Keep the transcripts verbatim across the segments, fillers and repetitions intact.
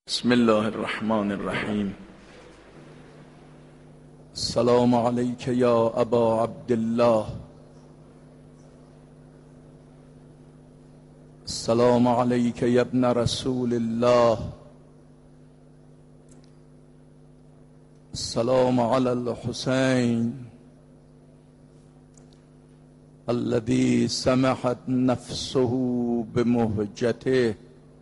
بسم الله الرحمن الرحیم. السلام عليك يا أبا عبد الله. السلام عليك يا ابن رسول الله. السلام على الحسين الذي سمحت نفسه بمهجته.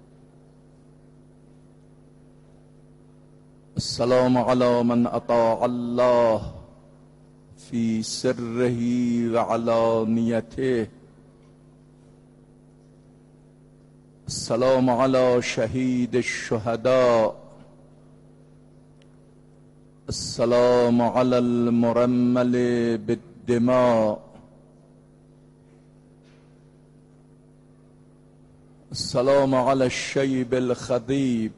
السلام على من أطاع الله في سره وعلانيته. السلام على شهيد الشهداء. السلام على المرمل بالدماء. السلام على الشيب الخضيب.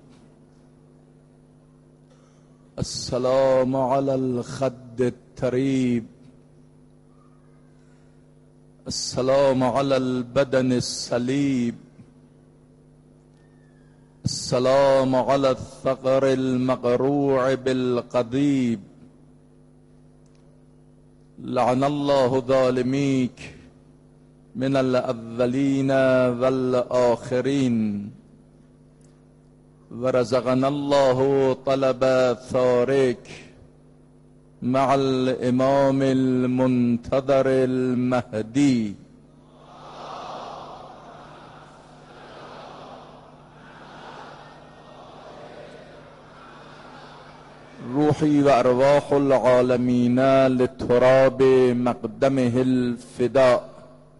السلام على الخد التريب. السلام على البدن الصليب. السلام على الثغر المقروع بالقضيب. لعن الله ظالميك من الأولين والآخرين، ورزقنا الله طلب ثارك مع الإمام المنتظر المهدي. روحي وأرواح العالمين لتراب مقدمه الفداء.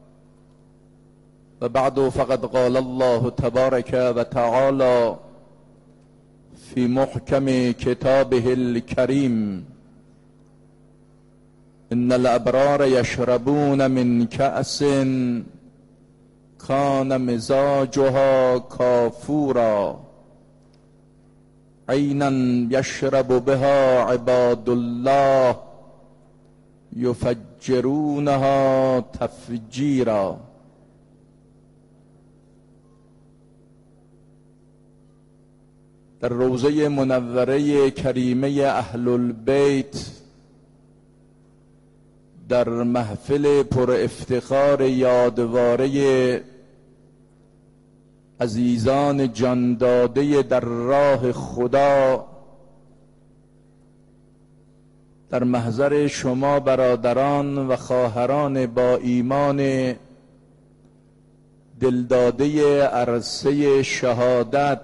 وبعد، فقد قال الله تبارك وتعالى في محكم كتابه الكريم: إن الأبرار يشربون من كأس كان مزاجها كافورا، عينا يشرب بها عباد الله يفجرونها تفجيرا. در روضه منوره کریمه اهل البیت، در محفل پر افتخار یادواره عزیزان جانداده در راه خدا، در محضر شما برادران و خواهران با ایمان دلداده عرصه شهادت،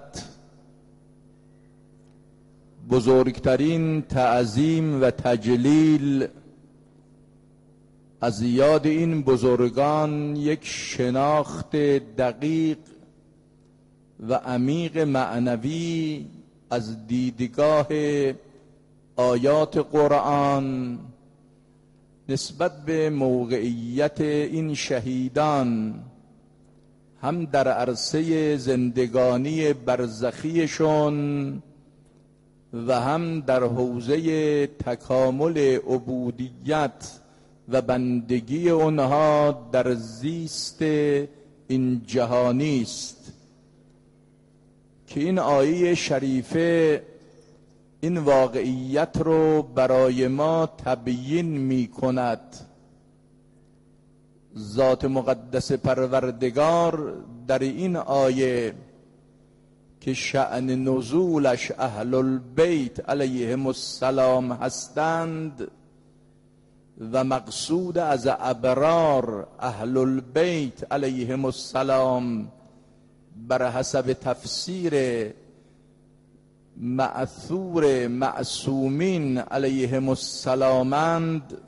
بزرگترین تعظیم و تجلیل از یاد این بزرگان یک شناخت دقیق و عمیق معنوی از دیدگاه آیات قرآن نسبت به موقعیت این شهیدان، هم در عرصه زندگانی برزخیشون و هم در حوزه تکامل عبودیت و بندگی آنها در زیست این جهانی است که این آیه شریفه این واقعیت رو برای ما تبیین می کند. ذات مقدس پروردگار در این آیه که شأن نزولش اهل البیت علیهم السلام هستند و مقصود از ابرار اهل البیت علیهم السلام بر حسب تفسیر مأثور معصومین علیهم السلامند،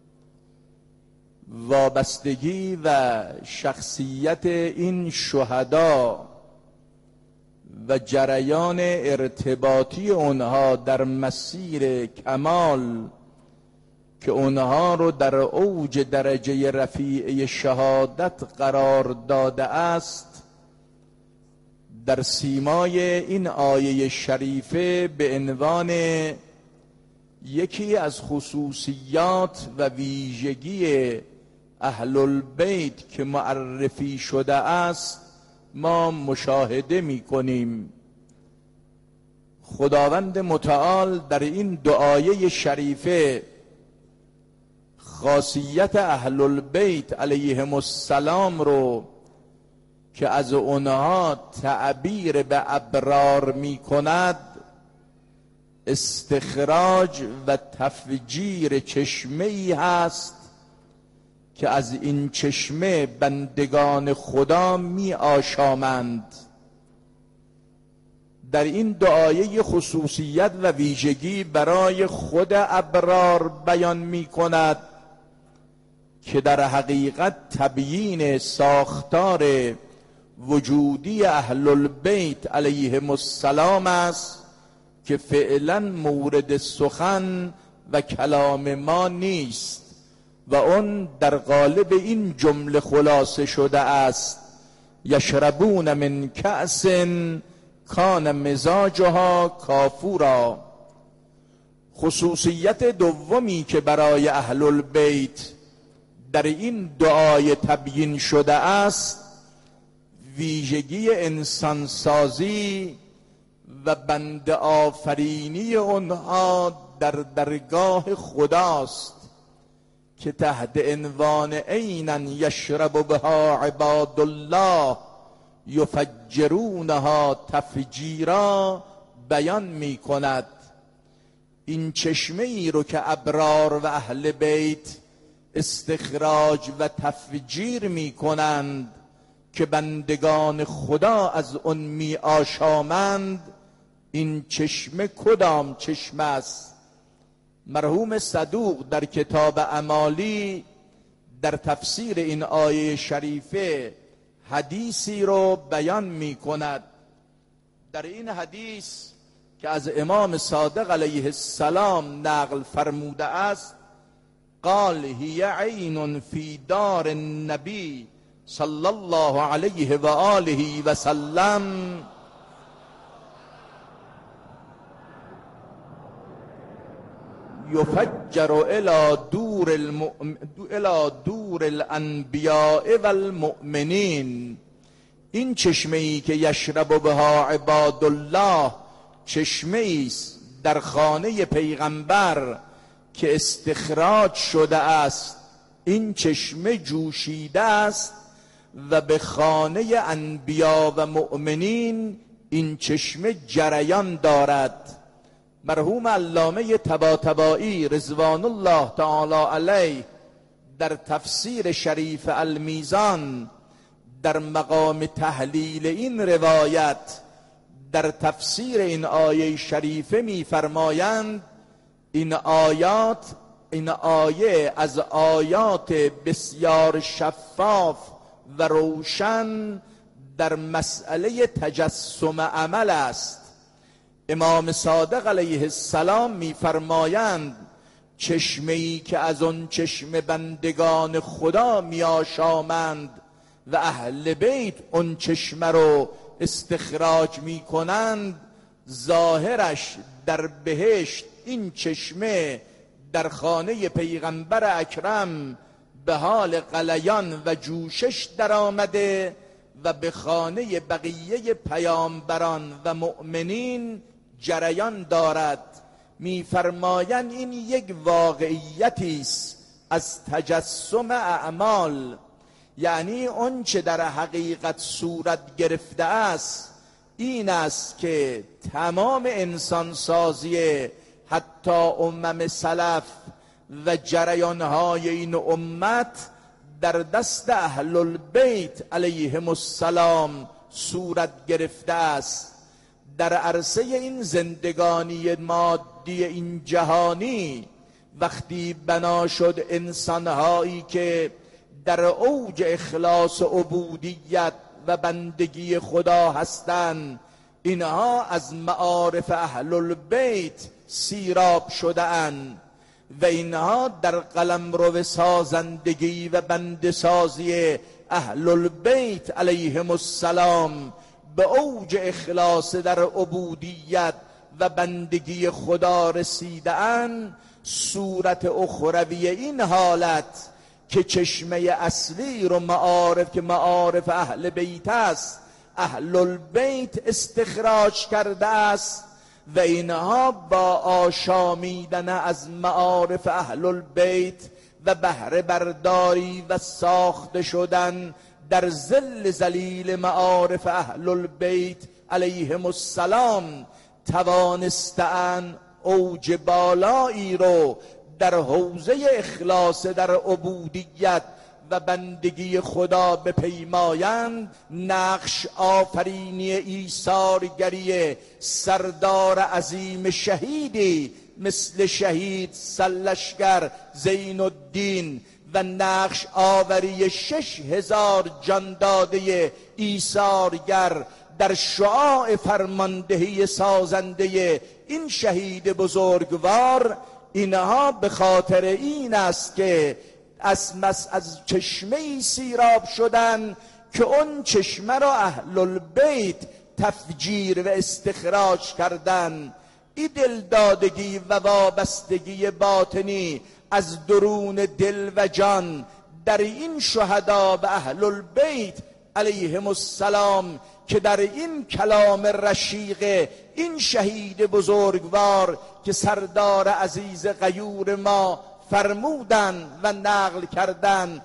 وابستگی و شخصیت این شهدا و جریان ارتباطی اونها در مسیر کمال که اونها رو در اوج درجه رفیع شهادت قرار داده است، در سیمای این آیه شریفه به عنوان یکی از خصوصیات و ویژگی اهل البیت که معرفی شده است ما مشاهده می کنیم. خداوند متعال در این دعایه شریفه خاصیت اهل البیت علیهم السلام رو که از اونها تعبیر به ابرار می کند استخراج و تفجیر چشمه ای هست که از این چشمه بندگان خدا می آشامند. در این دعایه خصوصیت و ویژگی برای خود ابرار بیان می کند که در حقیقت تبیین ساختار وجودی اهل البیت علیهم السلام است که فعلا مورد سخن و کلام ما نیست و اون در قالب این جمله خلاصه شده است: یشربون من کأس کان مزاجها کافورا. خصوصیت دومی که برای اهل البیت در این دعای تبیین شده است ویژگی انسانسازی و بنده آفرینی اونها در درگاه خداست که تحت عنوان عینا یشرب بها عباد الله یفجرونها تفجیرا بیان می کند. این چشمه ای رو که ابرار و اهل بیت استخراج و تفجیر می کنند که بندگان خدا از اون می آشامند، این چشمه کدام چشمه است؟ مرحوم صدوق در کتاب امالی در تفسیر این آیه شریفه حدیثی رو بیان می کند. در این حدیث که از امام صادق علیه السلام نقل فرموده است قال هی عین فی دار النبی صلی الله علیه و آله و سلم یفجر الى دور المؤمن الى دور الانبیاء والمؤمنین. این چشمه ای که یشرب بها عباد الله چشمه است در خانه پیغمبر که استخراج شده است. این چشمه جوشیده است و به خانه انبیا و مؤمنین این چشمه جریان دارد. مرحوم علامه طباطبایی رضوان الله تعالی علیه در تفسیر شریف المیزان در مقام تحلیل این روایت در تفسیر این آیه شریفه می‌فرمایند این آیات این آیه از آیات بسیار شفاف و روشن در مسئله تجسم عمل است. امام صادق علیه السلام می‌فرمایند چشمه‌ای که از آن چشم بندگان خدا می‌آشامند و اهل بیت اون چشمه رو استخراج می‌کنند، ظاهرش در بهشت این چشمه در خانه پیغمبر اکرم به حال غلیان و جوشش در آمده و به خانه بقیه پیامبران و مؤمنین جریان دارد. می‌فرمایند این یک واقعیتی است از تجسم اعمال، یعنی اون چه در حقیقت صورت گرفته است این است که تمام انسانسازی حتی امم سلف و جریانهای این امت در دست اهل البیت علیهم السلام صورت گرفته است. در عرصه این زندگانی مادی این جهانی وقتی بنا شد انسانهایی که در اوج اخلاص و عبودیت و بندگی خدا هستند، اینها از معارف اهل البیت سیراب شده اند و اینها در قلمرو سازندگی و بندسازی اهل البیت علیهم السلام به اوج اخلاص در عبودیت و بندگی خدا رسیده اند. صورت اخروی این حالت که چشمه اصلی رو معارف که معارف اهل بیت است اهل البیت استخراج کرده است و اینها با آشامیدن از معارف اهل البیت و بهره برداری و ساخته شدن در ظل ظلیل معارف اهل البیت علیهم السلام توانستند اوج بالایی رو در حوزه اخلاص در عبودیت و بندگی خدا بپیمایند. نقش آفرینی ایثارگری سردار عظیم شهیدی مثل شهید سرلشکر زین الدین و نقش آوری شش هزار جانداده ایثارگر در شعاع فرماندهی سازنده این شهید بزرگوار، اینها به خاطر این است که از مس از چشمه‌ای سیراب شدن که اون چشمه را اهل البیت تفجیر و استخراج کردن. این دلدادگی و وابستگی باطنی از درون دل و جان در این شهدا به اهل البیت علیهم السلام که در این کلام رشیق این شهید بزرگوار که سردار عزیز غیور ما فرمودن و نقل کردن،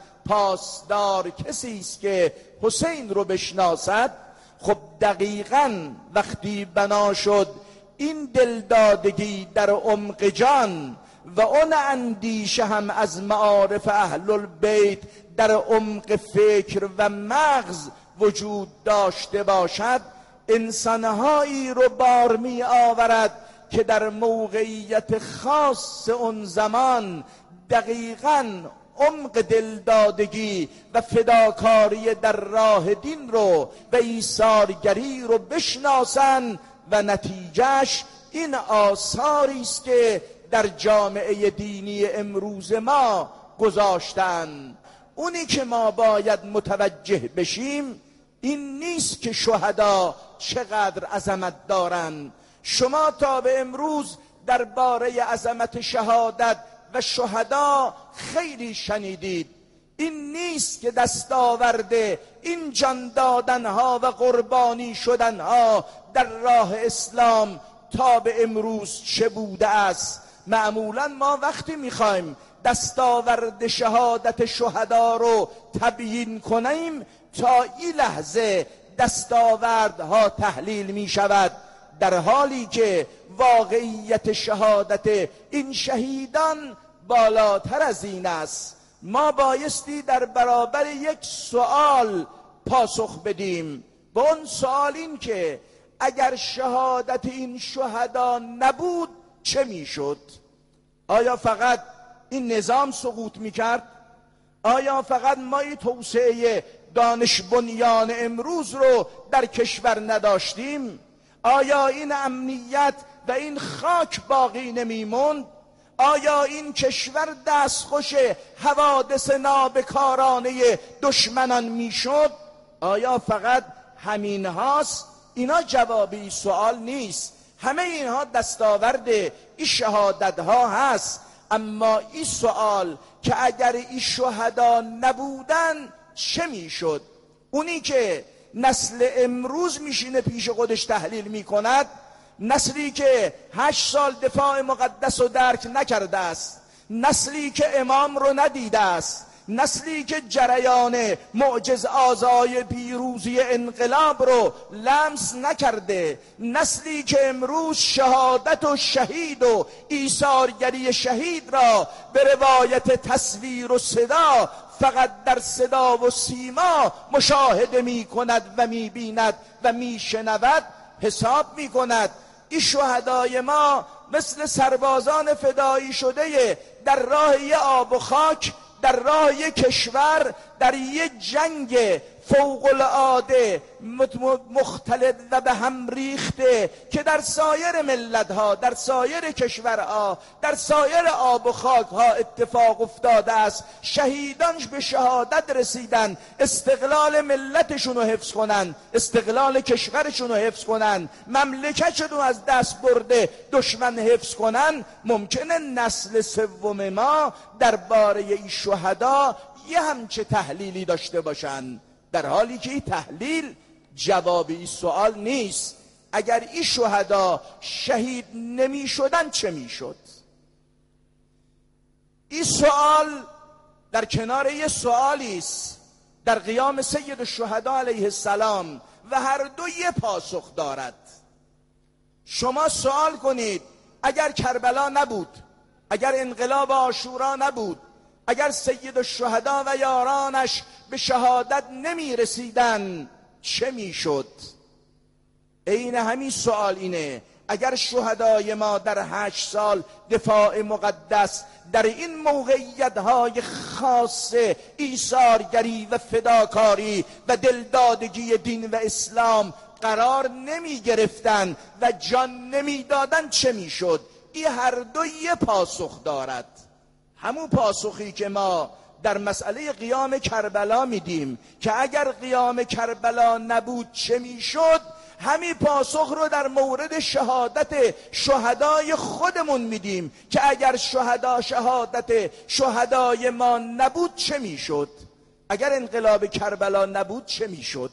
پاسدار کسی است که حسین رو بشناسد. خب دقیقاً وقتی بنا شد این دلدادگی در عمق جان و اون اندیشه هم از معارف اهل البیت در عمق فکر و مغز وجود داشته باشد، انسانهایی رو بار می آورد که در موقعیت خاص اون زمان دقیقاً عمق دلدادگی و فداکاری در راه دین رو و ایثارگری رو بشناسن و نتیجهش این آثاری است که در جامعه دینی امروز ما گذاشتن. اونی که ما باید متوجه بشیم این نیست که شهدا چقدر عظمت دارن. شما تا به امروز درباره عظمت شهادت و شهدا خیلی شنیدید. این نیست که دستاورد این جان دادنها و قربانی شدنها در راه اسلام تا به امروز چه بوده است. معمولا ما وقتی میخوایم دستاورد شهادت شهدا رو تبیین کنیم تا این لحظه دستاوردها تحلیل می شود، در حالی که واقعیت شهادت این شهیدان بالاتر از این است. ما بایستی در برابر یک سوال پاسخ بدیم و اون سوال این که اگر شهادت این شهدا نبود چه میشد؟ آیا فقط این نظام سقوط میکرد؟ آیا فقط ما این توسعه دانش بنیان امروز رو در کشور نداشتیم؟ آیا این امنیت و این خاک باقی نمیموند؟ آیا این کشور دستخوش حوادث نابکارانه دشمنان میشد؟ آیا فقط همین هاست؟ اینا جوابی سوال نیست. همه اینها دستاورد این شهادت ها هست، اما این سوال که اگر این شهدا نبودن چه میشد؟ اونی که نسل امروز میشینه پیش خودش تحلیل میکند، نسلی که هشت سال دفاع مقدس رو درک نکرده است، نسلی که امام رو ندیده است، نسلی که جریان معجز آزای پیروزی انقلاب رو لمس نکرده، نسلی که امروز شهادت و شهید و ایثارگری شهید را به روایت تصویر و صدا فقط در صدا و سیما مشاهده می کند و می بیند و می شنود، حساب می کند این شهدای ما مثل سربازان فدایی شده در راه یه آب و خاک، در راه یک کشور، در یک جنگ فوق العاده مختلط و به هم ریخته که در سایر ملت‌ها، در سایر کشورها، در سایر آب و خاک‌ها اتفاق افتاده است. شهیدانش به شهادت رسیدن، استقلال ملتشون رو حفظ کنن، استقلال کشورشون رو حفظ کنن، مملکتشون رو از دست برده دشمن حفظ کنن. ممکنه نسل سوم ما درباره این شهدا یه همچه تحلیلی داشته باشن، در حالی که این تحلیل جواب این سوال نیست. اگر این شهدا شهید نمی شدن چه می شد؟ این سوال در کنار یه سوالی است در قیام سید الشهدا علیه السلام و هر دو یه پاسخ دارد. شما سوال کنید اگر کربلا نبود، اگر انقلاب عاشورا نبود، اگر سید الشهدا و یارانش به شهادت نمی رسیدن چه می شد؟ عین همین سوال اینه. اگر شهدای ما در هشت سال دفاع مقدس در این موقعیت‌های خاص ایثارگری و فداکاری و دلدادگی دین و اسلام قرار نمی گرفتن و جان نمی دادن چه می شد؟ این هر دو یه پاسخ دارد. همون پاسخی که ما در مسئله قیام کربلا میدیم که اگر قیام کربلا نبود چه می شد، همین پاسخ رو در مورد شهادت شهدای خودمون میدیم که اگر شهدا شهادت شهدای ما نبود چه میشد؟ اگر انقلاب کربلا نبود چه میشد؟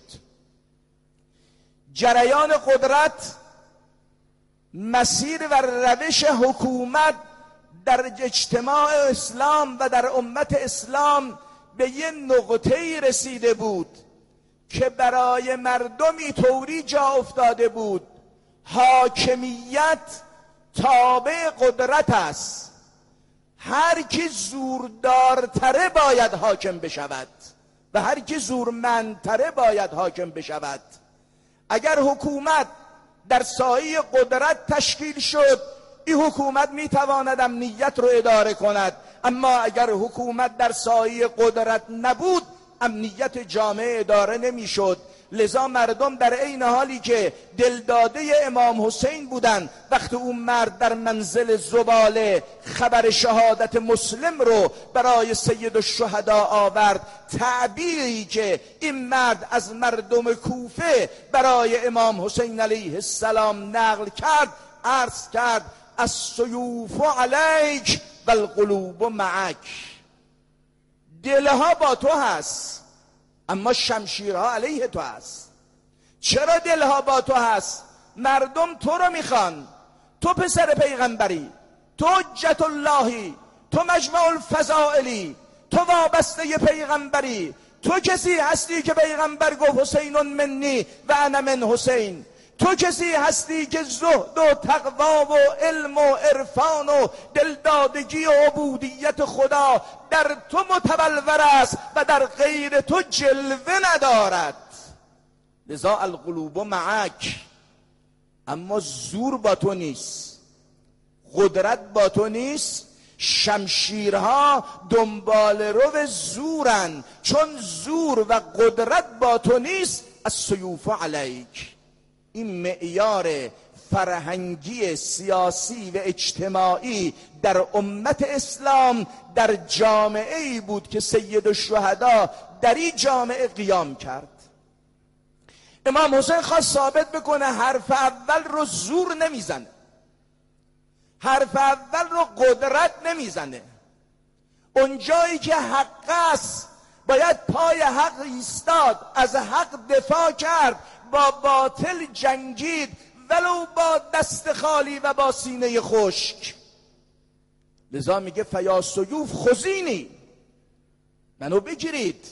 جریان قدرت، مسیر و روش حکومت در اجتماع اسلام و در امت اسلام به یه نقطه‌ای رسیده بود که برای مردمی طوری جا افتاده بود حاکمیت تابع قدرت است. هر کی زوردارتره باید حاکم بشود و هر کی زورمندتره باید حاکم بشود. اگر حکومت در سایه قدرت تشکیل شد، این حکومت میتواند امنیت رو اداره کند، اما اگر حکومت در سایه قدرت نبود امنیت جامعه اداره نمیشد. لذا مردم در عین حالی که دلداده امام حسین بودن، وقتی اون مرد در منزل زباله خبر شهادت مسلم رو برای سید الشهدا آورد، تعبیری که این مرد از مردم کوفه برای امام حسین علیه السلام نقل کرد، عرض کرد السیوف علیک و القلوب معک. دلها با تو هست اما شمشیرها علیه تو هست. چرا دلها با تو هست؟ مردم تو رو میخوان، تو پسر پیغمبری، تو حجت اللهی، تو مجمع الفضائلی، تو وابسته پیغمبری، تو کسی هستی که پیغمبر گفت حسین منی و انا من حسین. تو کسی هستی که زهد و تقوا و علم و عرفان و دلدادگی و عبودیت خدا در تو متبلور است و در غیر تو جلوه ندارد. لذا القلوب معک. اما زور با تو نیست، قدرت با تو نیست، شمشیرها دنبال رو زورن. چون زور و قدرت با تو نیست، السیوف علیک. این معیار فرهنگی سیاسی و اجتماعی در امت اسلام در جامعه‌ای بود که سید الشهدا در این جامعه قیام کرد. امام حسین خواست ثابت بکنه حرف اول رو زور نمیزنه، حرف اول رو قدرت نمیزنه. اونجایی که حق است باید پای حق ایستاد، از حق دفاع کرد، با باطل جنگید، ولو با دست خالی و با سینه خشک. لذا میگه فیا سیوف خذینی، منو بگیرید.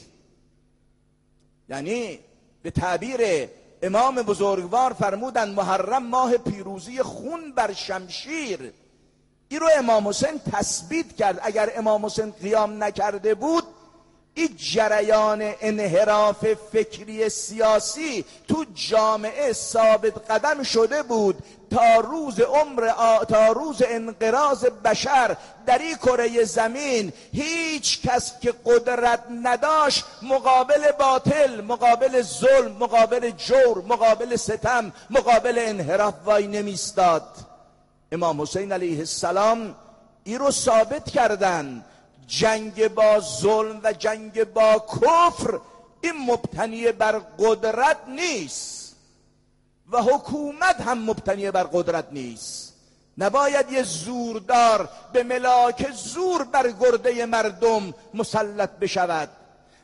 یعنی به تعبیر امام بزرگوار فرمودن محرم ماه پیروزی خون بر شمشیر. این رو امام حسین تثبیت کرد. اگر امام حسین قیام نکرده بود، این جریان انحراف فکری سیاسی تو جامعه ثابت قدم شده بود تا روز عمر آ... تا روز انقراض بشر در این کره زمین. هیچ کس که قدرت نداشت مقابل باطل، مقابل ظلم، مقابل جور، مقابل ستم، مقابل انحراف وای نمیستاد. امام حسین علیه السلام این رو ثابت کردن. جنگ با ظلم و جنگ با کفر این مبتنی بر قدرت نیست و حکومت هم مبتنی بر قدرت نیست. نباید یه زوردار به ملاک زور بر گرده مردم مسلط بشود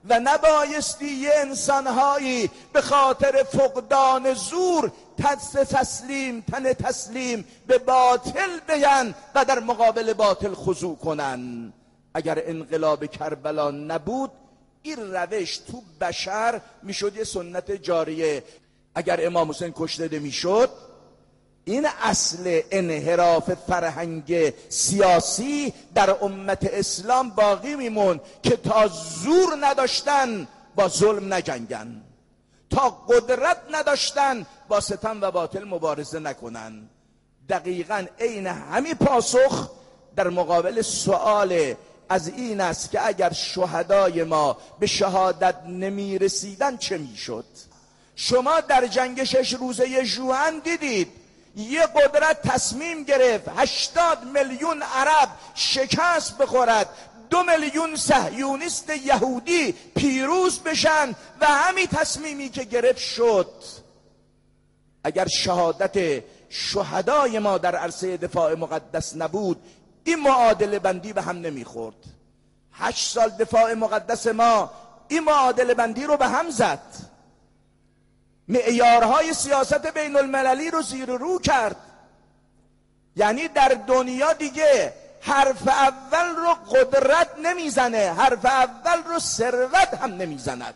و نبایستی یه انسانهایی به خاطر فقدان زور تسلیم تن تسلیم به باطل بیان و در مقابل باطل خضوع کنن. اگر انقلاب کربلا نبود این روش تو بشر میشد یه سنت جاریه. اگر امام حسین کشته میشد این اصل انحراف فرهنگ سیاسی در امت اسلام باقی میمون که تا زور نداشتن با ظلم نجنگن، تا قدرت نداشتن با ستم و باطل مبارزه نکنن. دقیقاً عین همین پاسخ در مقابل سؤال از این است که اگر شهدای ما به شهادت نمی رسیدن چه می شد؟ شما در جنگ شش روزه ژوئن دیدید یه قدرت تصمیم گرفت هشتاد میلیون عرب شکست بخورد، دو میلیون صهیونیست یهودی پیروز بشن و همین تصمیمی که گرفت شد. اگر شهادت شهدای ما در عرصه دفاع مقدس نبود این معادله بندی به هم نمیخورد. هشت سال دفاع مقدس ما این معادله بندی رو به هم زد، معیارهای سیاست بین المللی رو زیر رو کرد. یعنی در دنیا دیگه حرف اول رو قدرت نمیزنه، حرف اول رو ثروت هم نمیزند.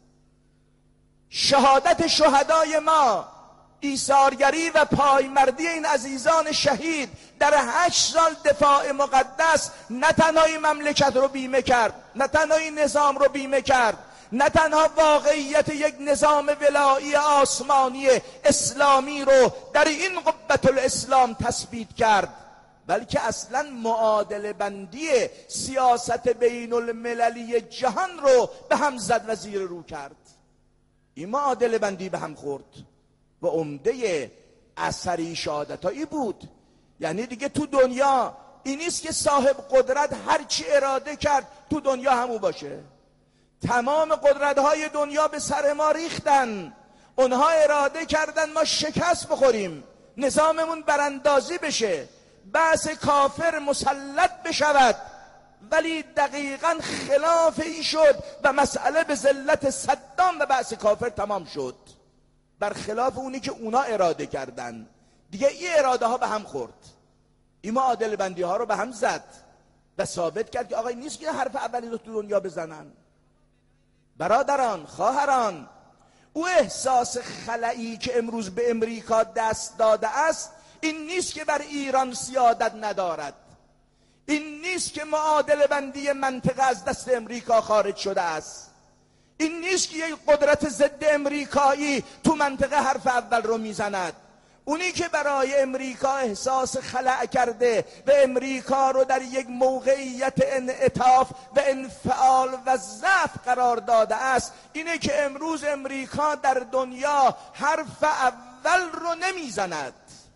شهادت شهدای ما، ایثارگری و پایمردی این عزیزان شهید در هشت سال دفاع مقدس نه تنها این مملکت رو بیمه کرد، نه تنها این نظام رو بیمه کرد، نه تنها واقعیت یک نظام ولایی آسمانی اسلامی رو در این قبة الاسلام تثبیت کرد، بلکه اصلا معادله بندی سیاست بین المللی جهان رو به هم زد و زیر رو کرد. این معادله بندی به هم خورد و عمده اثری شهادتایی بود. یعنی دیگه تو دنیا این نیست که صاحب قدرت هر چی اراده کرد تو دنیا همون باشه. تمام قدرت‌های دنیا به سر ما ریختن، اونها اراده کردن ما شکست بخوریم، نظاممون براندازی بشه، بعث کافر مسلط بشود، ولی دقیقاً خلاف این شد و مسئله به ذلت صدام و بعث کافر تمام شد، برخلاف اونی که اونا اراده کردن. دیگه این اراده ها به هم خورد، این معادله بندی ها رو به هم زد و ثابت کرد که آقای نیست که حرف اولی رو تو دنیا بزنن. برادران، خواهران، او احساس خلایی که امروز به امریکا دست داده است این نیست که بر ایران سیادت ندارد، این نیست که معادله بندی منطقه از دست امریکا خارج شده است، این نیست که یک قدرت ضد امریکایی تو منطقه حرف اول رو میزند. اونی که برای امریکا احساس خلأ کرده و امریکا رو در یک موقعیت انعطاف و انفعال و ضعف قرار داده است اینه که امروز امریکا در دنیا حرف اول رو نمیزند.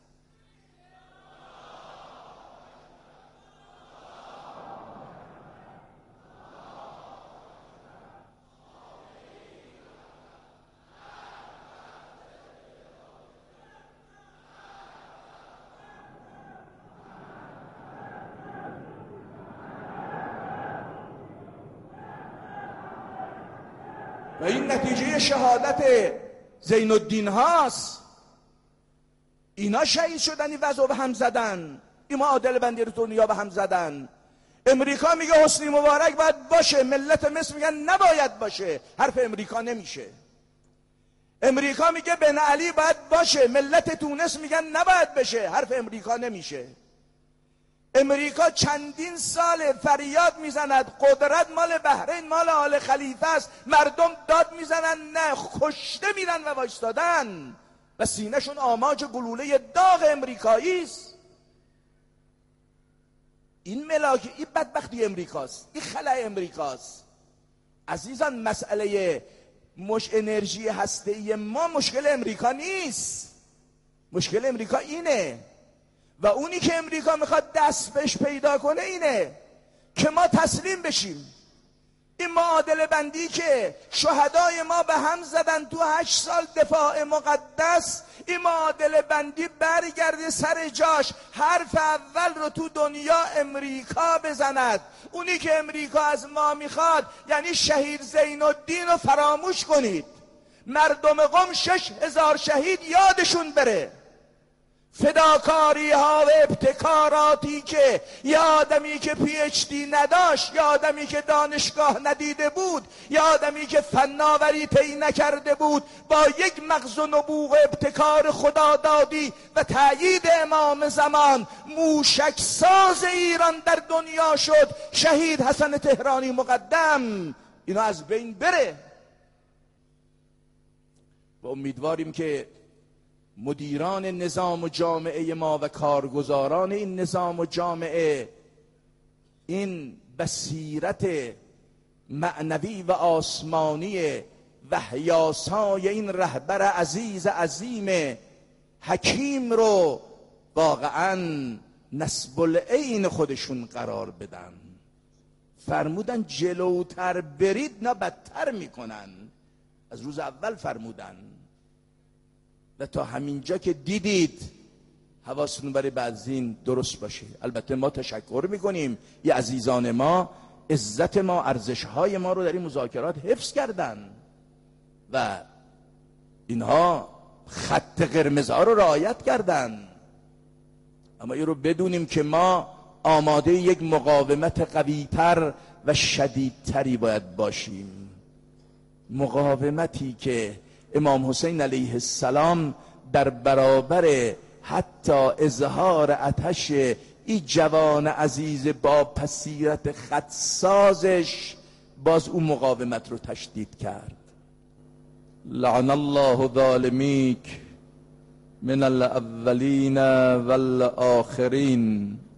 و این نتیجه شهادت زین الدین هاست. اینا شهید شدن، این وضع به هم زدن، این معادله بندی رو دنیا به هم زدن. امریکا میگه حسنی مبارک باید باشه، ملت مصر میگن نباید باشه، حرف امریکا نمیشه. امریکا میگه بن علی باید باشه، ملت تونس میگن نباید بشه، حرف امریکا نمیشه. امریکا چندین سال فریاد میزند قدرت مال بحرین، مال آل خلیفه است، مردم داد میزنن نه، کشته میرن و وایستادن و سینهشون آماج گلوله داغ امریکایی است. این ملاک، این بدبختی امریکاست، این خلأ امریکاست. عزیزان، مسئله مش انرژی هسته‌ای ما مشکل امریکا نیست، مشکل امریکا اینه و اونی که امریکا میخواد دست بهش پیدا کنه اینه که ما تسلیم بشیم. این معادله بندی که شهدای ما به هم زدن تو هشت سال دفاع مقدس، این معادله بندی برگرده سر جاش. حرف اول رو تو دنیا امریکا بزند. اونی که امریکا از ما میخواد یعنی شهید زین الدین رو فراموش کنید. مردم قم شش هزار شهید یادشون بره. فداکاری ها و ابتکاراتی که یه آدمی که پی اچ دی نداشت، یه آدمی که دانشگاه ندیده بود، یه آدمی که فناوری طی نکرده بود، با یک مغز و نبوغ و ابتکار خدادادی و تأیید امام زمان موشک ساز ایران در دنیا شد. شهید حسن تهرانی مقدم. اینا از بین بره. و امیدواریم که مدیران نظام و جامعه ما و کارگزاران این نظام و جامعه این بصیرت معنوی و آسمانی وحیاسای این رهبر عزیز عظیم حکیم رو واقعا نسب العین خودشون قرار بدن. فرمودن جلوتر برید نه بدتر میکنن. از روز اول فرمودن و تا همینجا که دیدید حواستون برای بعد از این درست باشه. البته ما تشکر میکنیم یه عزیزان ما عزت ما ارزشهای ما رو در این مذاکرات حفظ کردن و اینها خط قرمز ها رو رعایت کردن. اما این رو بدونیم که ما آماده یک مقاومت قویتر و شدیدتری باید باشیم. مقاومتی که امام حسین علیه السلام در برابر حتی اظهار آتش این جوان عزیز با بصیرت خطسازش باز اون مقاومت رو تشدید کرد. لعن الله ظالمیک من الاولین والآخرین.